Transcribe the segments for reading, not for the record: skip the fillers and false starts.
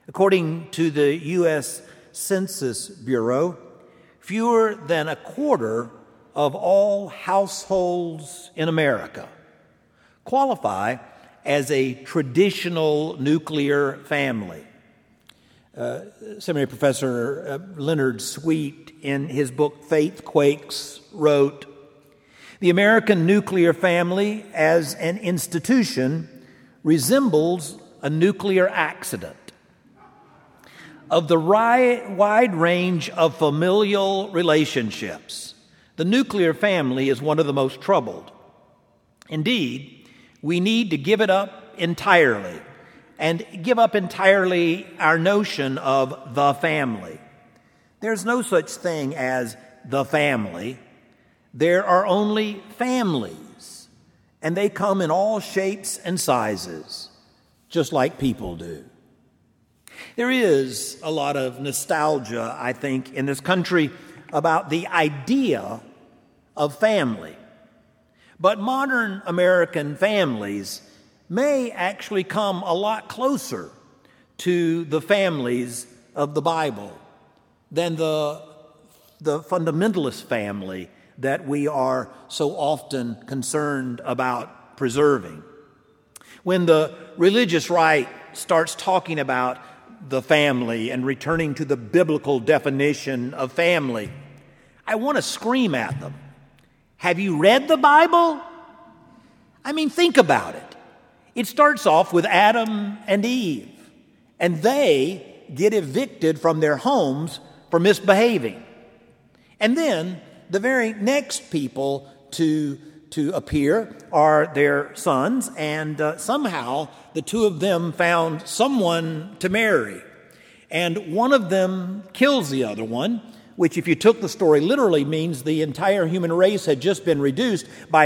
According to the U.S. Census Bureau, fewer than a quarter of all households in America qualify as a traditional nuclear family. Seminary professor Leonard Sweet, in his book Faith Quakes, wrote, "The American nuclear family as an institution resembles a nuclear accident. Of the wide range of familial relationships, the nuclear family is one of the most troubled. Indeed, we need to give it up entirely, and give up entirely our notion of the family. There's no such thing as the family. There are only families, and they come in all shapes and sizes, just like people do." There is a lot of nostalgia, I think, in this country about the idea of family. But modern American families may actually come a lot closer to the families of the Bible than the fundamentalist family that we are so often concerned about preserving. When the religious right starts talking about the family and returning to the biblical definition of family, I want to scream at them. Have you read the Bible? I mean, think about it. It starts off with Adam and Eve, and they get evicted from their homes for misbehaving. And then the very next people to appear are their sons, and somehow the two of them found someone to marry. And one of them kills the other one, which, if you took the story literally, means the entire human race had just been reduced by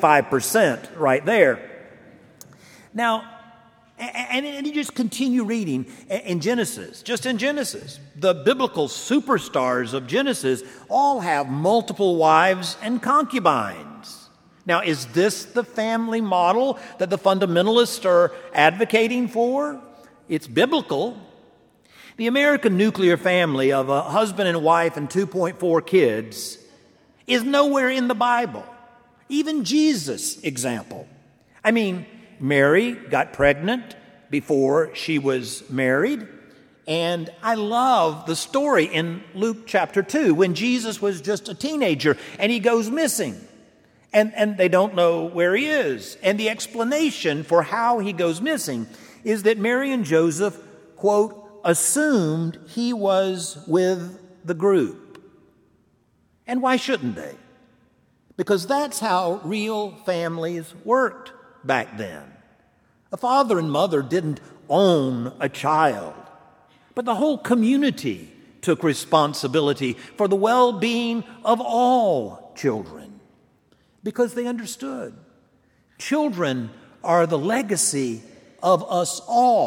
25% right there. Now, and you just continue reading in Genesis. Just in Genesis, the biblical superstars of Genesis all have multiple wives and concubines. Now, is this the family model that the fundamentalists are advocating for? It's biblical. The American nuclear family of a husband and wife and 2.4 kids is nowhere in the Bible. Even Jesus' example. I mean, Mary got pregnant before she was married. And I love the story in Luke chapter 2 when Jesus was just a teenager and he goes missing. And they don't know where he is. And the explanation for how he goes missing is that Mary and Joseph, quote, assumed he was with the group. And why shouldn't they? Because that's how real families worked back then. A father and mother didn't own a child, but the whole community took responsibility for the well-being of all children because they understood. Children are the legacy of us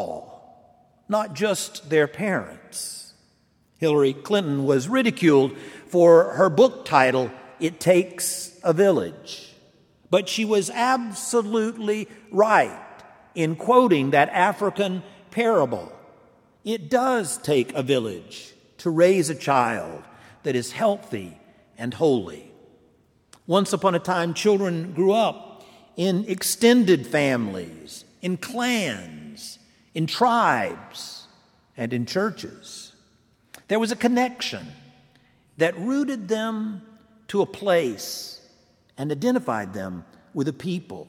all, not just their parents. Hillary Clinton was ridiculed for her book title, It Takes a Village. But she was absolutely right in quoting that African parable. It does take a village to raise a child that is healthy and holy. Once upon a time, children grew up in extended families, in clans, in tribes, and in churches. There was a connection that rooted them to a place and identified them with a people.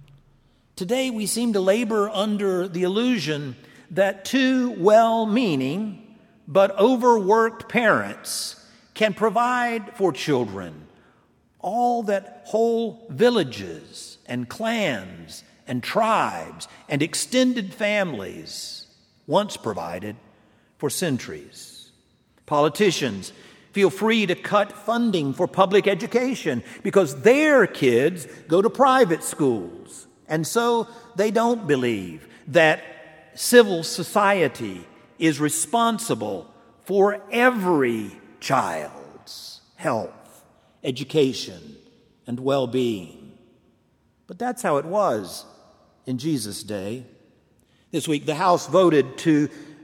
Today, we seem to labor under the illusion that two well-meaning but overworked parents can provide for children all that whole villages and clans and tribes and extended families once provided for centuries. Politicians feel free to cut funding for public education because their kids go to private schools. And so they don't believe that civil society is responsible for every child's health, education, and well-being. But that's how it was in Jesus' day. This week, the House voted to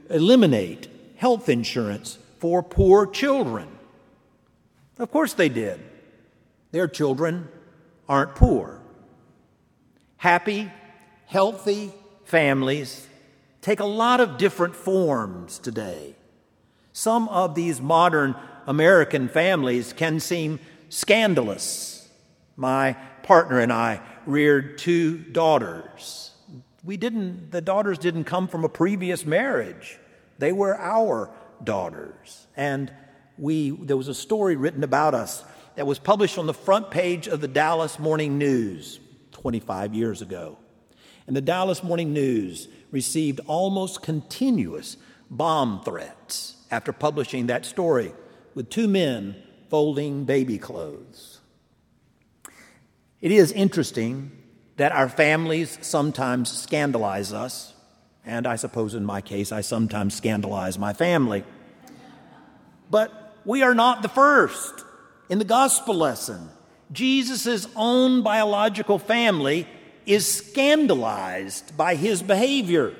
eliminate health insurance for poor children. Of course they did. Their children aren't poor. Happy, healthy families take a lot of different forms today. Some of these modern American families can seem scandalous. My partner and I reared 2 daughters. The daughters didn't come from a previous marriage. They were our daughters. And there was a story written about us that was published on the front page of the Dallas Morning News 25 years ago. And the Dallas Morning News received almost continuous bomb threats after publishing that story, with 2 men folding baby clothes. It is interesting that our families sometimes scandalize us, and I suppose in my case I sometimes scandalize my family. But we are not the first. In the gospel lesson, Jesus' own biological family is scandalized by his behavior.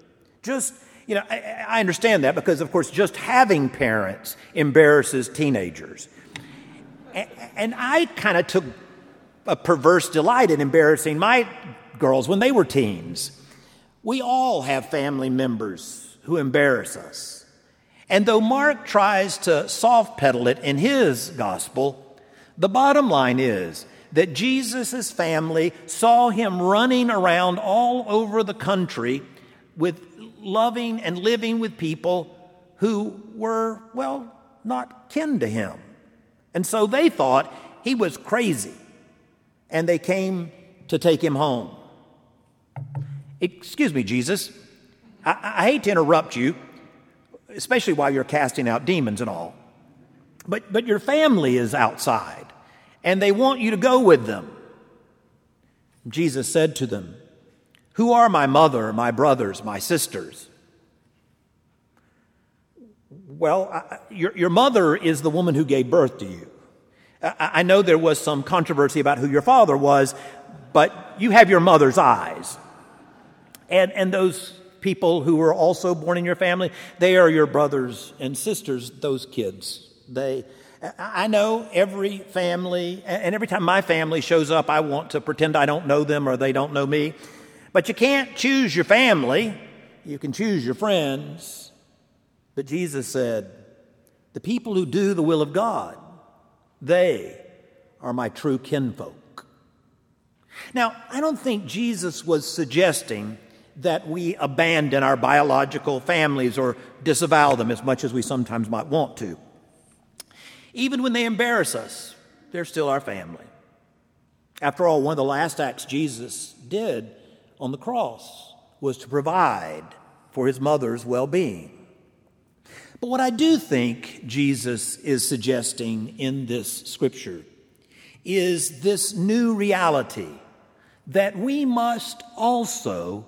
I understand that because, of course, just having parents embarrasses teenagers. And I kind of took a perverse delight in embarrassing my girls when they were teens. We all have family members who embarrass us. And though Mark tries to soft pedal it in his gospel, the bottom line is that Jesus' family saw him running around all over the country with loving and living with people who were, not kin to him. And so they thought he was crazy, and they came to take him home. Excuse me, Jesus, I hate to interrupt you, especially while you're casting out demons and all, but your family is outside, and they want you to go with them. Jesus said to them, "Who are my mother, my brothers, my sisters?" Well, your mother is the woman who gave birth to you. I know there was some controversy about who your father was, but you have your mother's eyes. And those people who were also born in your family, they are your brothers and sisters, those kids. I know every family, and every time my family shows up, I want to pretend I don't know them or they don't know me. But you can't choose your family. You can choose your friends. But Jesus said, the people who do the will of God, they are my true kinfolk. Now, I don't think Jesus was suggesting that we abandon our biological families or disavow them as much as we sometimes might want to. Even when they embarrass us, they're still our family. After all, one of the last acts Jesus did on the cross was to provide for his mother's well-being. But what I do think Jesus is suggesting in this scripture is this new reality that we must also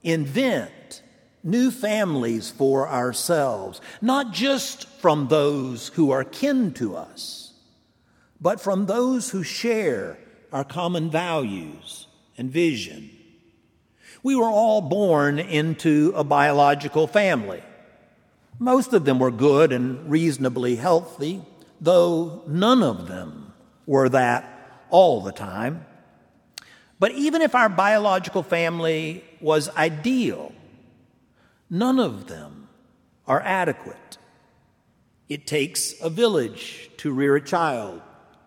invent new families for ourselves, not just from those who are kin to us, but from those who share our common values and vision. We were all born into a biological family. Most of them were good and reasonably healthy, though none of them were that all the time. But even if our biological family was ideal, none of them are adequate. It takes a village to rear a child.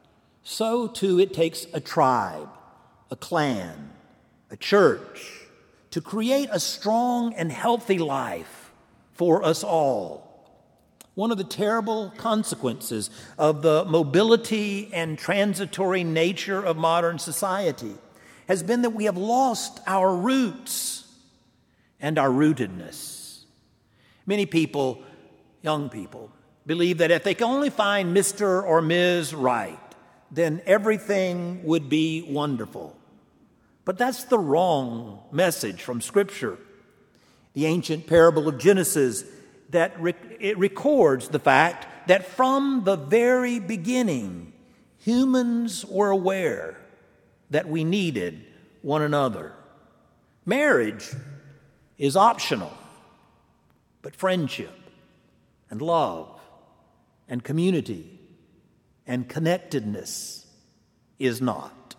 So, too, it takes a tribe, a clan, a church to create a strong and healthy life for us all. One of the terrible consequences of the mobility and transitory nature of modern society has been that we have lost our roots and our rootedness. Many people, young people, believe that if they can only find Mr. or Ms. Right, then everything would be wonderful. But that's the wrong message from Scripture. The ancient parable of Genesis it records the fact that from the very beginning, humans were aware that we needed one another. Marriage is optional. but friendship and love and community and connectedness is not.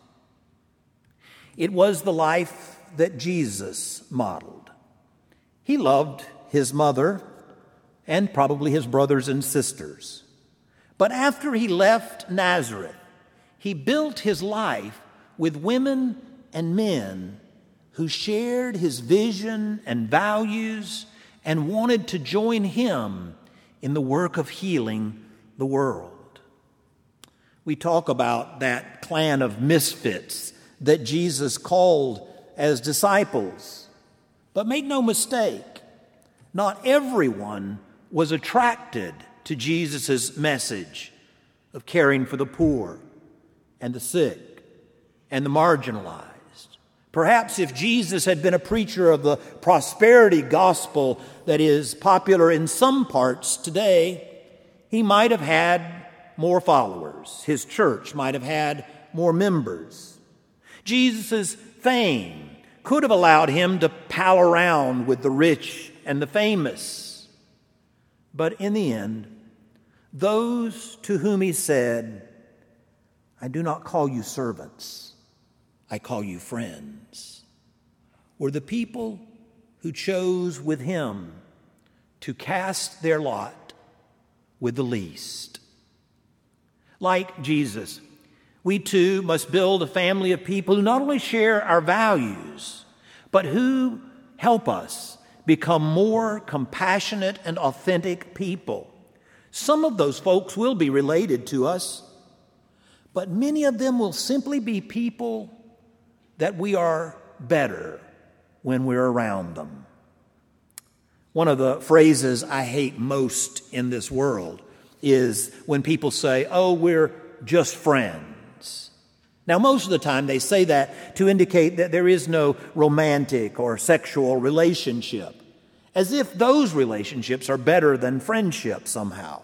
It was the life that Jesus modeled. He loved his mother and probably his brothers and sisters. But after he left Nazareth, he built his life with women and men who shared his vision and values and wanted to join him in the work of healing the world. We talk about that clan of misfits that Jesus called as disciples. But make no mistake, not everyone was attracted to Jesus' message of caring for the poor and the sick and the marginalized. Perhaps if Jesus had been a preacher of the prosperity gospel that is popular in some parts today, he might have had more followers. His church might have had more members. Jesus' fame could have allowed him to pal around with the rich and the famous. But in the end, those to whom he said, "I do not call you servants, I call you friends," were the people who chose with him to cast their lot with the least. Like Jesus, we too must build a family of people who not only share our values, but who help us become more compassionate and authentic people. Some of those folks will be related to us, but many of them will simply be people that we are better when we're around them. One of the phrases I hate most in this world is when people say, "Oh, we're just friends." Now, most of the time they say that to indicate that there is no romantic or sexual relationship, as if those relationships are better than friendship somehow.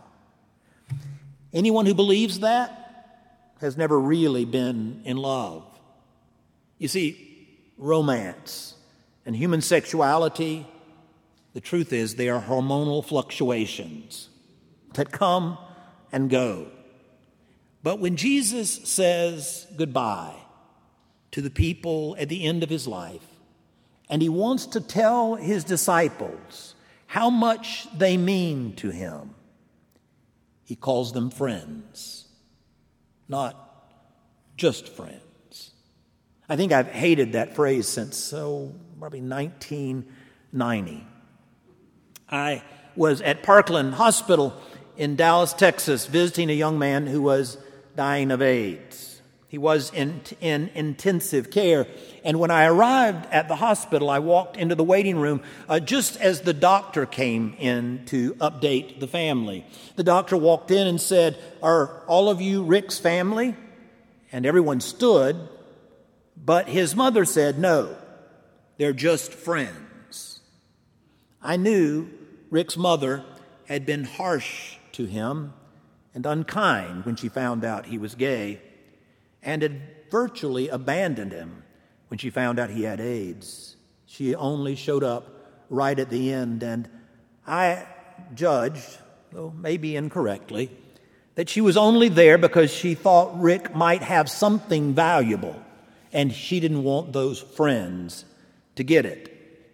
Anyone who believes that has never really been in love. You see, romance and human sexuality, the truth is they are hormonal fluctuations that come and go. But when Jesus says goodbye to the people at the end of his life, and he wants to tell his disciples how much they mean to him, he calls them friends, not just friends. I think I've hated that phrase since, probably 1990. I was at Parkland Hospital in Dallas, Texas, visiting a young man who was dying of AIDS. He was in intensive care. And when I arrived at the hospital, I walked into the waiting room just as the doctor came in to update the family. The doctor walked in and said, "Are all of you Rick's family?" And everyone stood, but his mother said, "No, they're just friends." I knew Rick's mother had been harsh to him and unkind when she found out he was gay, and had virtually abandoned him when she found out he had AIDS. She only showed up right at the end, and I judged, though maybe incorrectly, that she was only there because she thought Rick might have something valuable, and she didn't want those friends to get it.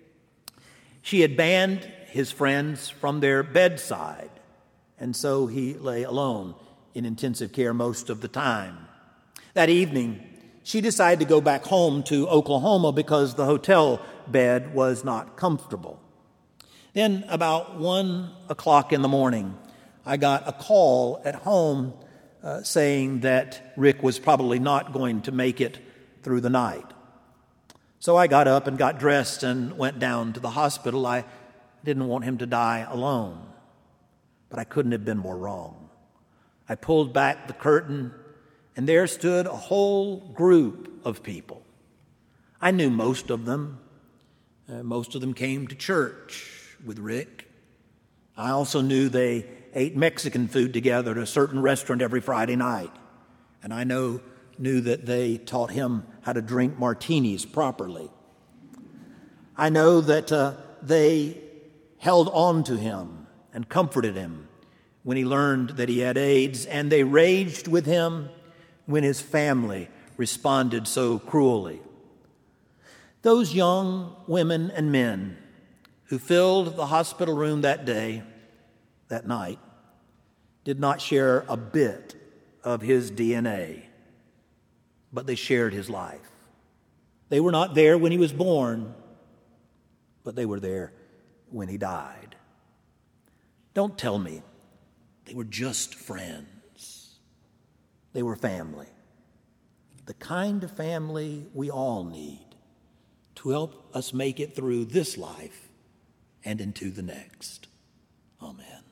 She had banned his friends from their bedside, and so he lay alone in intensive care most of the time. That evening, she decided to go back home to Oklahoma because the hotel bed was not comfortable. Then about 1:00 in the morning, I got a call at home saying that Rick was probably not going to make it through the night. So I got up and got dressed and went down to the hospital. I didn't want him to die alone, but I couldn't have been more wrong. I pulled back the curtain, and there stood a whole group of people. I knew most of them. Most of them came to church with Rick. I also knew they ate Mexican food together at a certain restaurant every Friday night. And I knew that they taught him how to drink martinis properly. I know that they held on to him and comforted him when he learned that he had AIDS, and they raged with him when his family responded so cruelly. Those young women and men who filled the hospital room that day, that night, did not share a bit of his DNA, but they shared his life. They were not there when he was born, but they were there when he died. Don't tell me they were just friends. They were family. The kind of family we all need to help us make it through this life and into the next. Amen.